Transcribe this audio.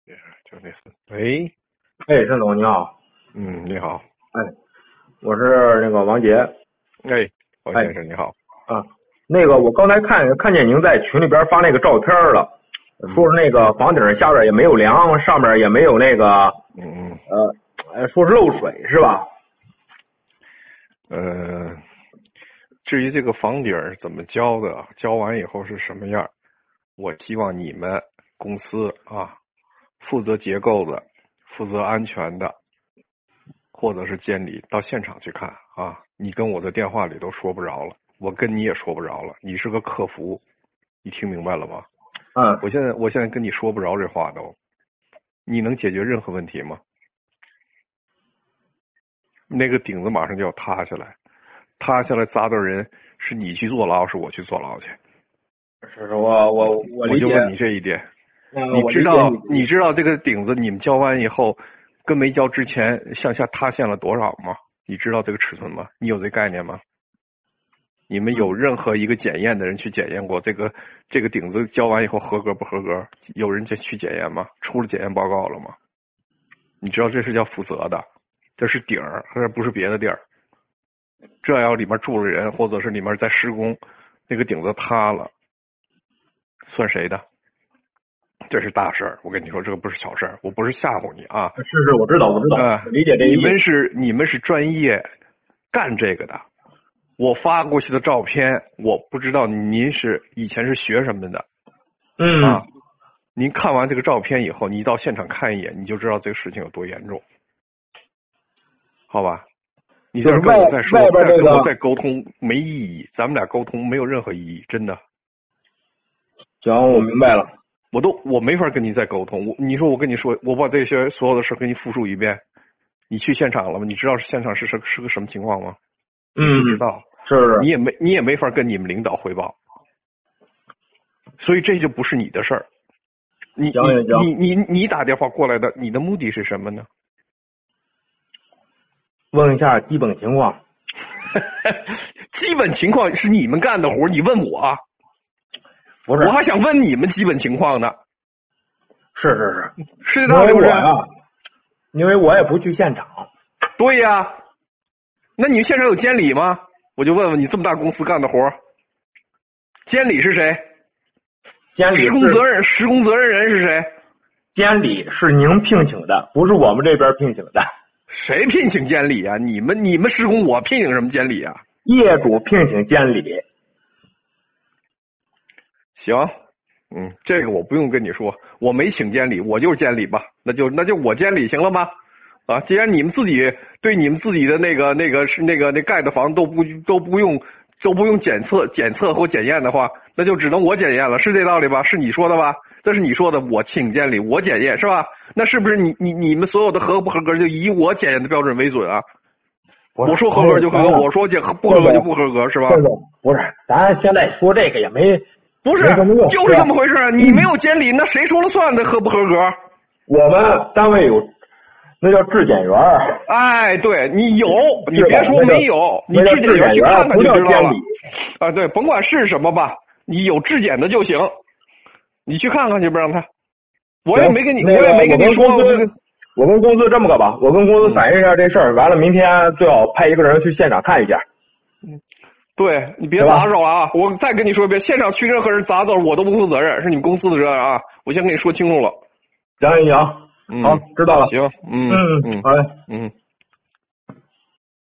就类似。喂， 哎，陈总你好。 你好。 哎，我是那个王杰。 哎，王先生你好。 啊，那个我刚才看见您在群里边发那个照片了，说是那个房顶下边也没有梁，上面也没有那个说是漏水是吧？ 至于这个房顶怎么交的，交完以后是什么样，我希望你们公司负责结构的、负责安全的，或者是监理到现场去看啊。你跟我的电话里都说不着了，我跟你也说不着了。你是个客服，你听明白了吗？我现在跟你说不着这话都。你能解决任何问题吗？那个顶子马上就要塌下来，塌下来砸到人，是你去坐牢，是我去坐牢去？ 是我理解。 我就问你这一点。你知道这个顶子你们交完以后，跟没交之前向下塌陷了多少吗？你知道这个尺寸吗？你有这概念吗？你们有任何一个检验的人去检验过这个顶子交完以后合格不合格？有人去检验吗？出了检验报告了吗？你知道这是叫负责的，这是顶儿，这不是别的地儿。这要里面住了人，或者是里面在施工，那个顶子塌了，算谁的？这是大事儿，我跟你说，这个不是小事儿，我不是吓唬你啊。 是，我知道，我理解这一点。 你们是专业干这个的，我发过去的照片，我不知道您以前是学什么的。您看完这个照片以后，你到现场看一眼，你就知道这个事情有多严重，好吧？你在这跟我再说，跟我再沟通没意义，咱们俩沟通没有任何意义，真的。 行，我明白了。 我没法跟你再沟通。你说我跟你说，我把这些所有的事给你复述一遍，你去现场了吗？你知道现场是个什么情况吗？不知道。 是。 你也没法跟你们领导汇报，所以这就不是你的事儿。你打电话过来的，你的目的是什么呢？ 问一下基本情况。 基本情况是你们干的活，你问我？ 不是， 我还想问你们基本情况呢。 是这道理不是？ 因为我也不去现场。 对呀，那你们现场有监理吗？我就问问你，这么大公司干的活，监理是谁？ 监理施工责任人是谁？ 监理是您聘请的，不是我们这边聘请的。 谁聘请监理啊？你们施工，我聘请什么监理啊？ 业主聘请监理。 行，这个我不用跟你说，我没请监理，我就是监理吧，那就我监理行了吗？啊，既然你们自己对你们自己的那盖的房都不用检测或检验的话，那就只能我检验了，是这道理吧？是你说的吧？这是你说的，我请监理，我检验是吧？那是不是你们所有的合不合格就以我检验的标准为准啊？我说合格就合格，我说不合格就不合格，是吧？ 不是，咱现在说这个也没。 不是，就是这么回事。你没有监理，那谁说了算？那合不合格？ 我们单位有，那叫质检员。 哎，对，你有，你别说没有，你质检员去看看就知道了。啊，对，甭管是什么吧，你有质检的就行，你去看看去，不让他。我也没跟你说。 我跟公司这么个吧，我跟公司反映一下这事儿，完了明天最好派一个人去现场看一下。 对，你别砸着啊！我再跟你说一遍，现场去任何人砸着我都不负责任，是你们公司的责任啊！我先跟你说清楚了。 行，好，知道了。 行， 好嘞。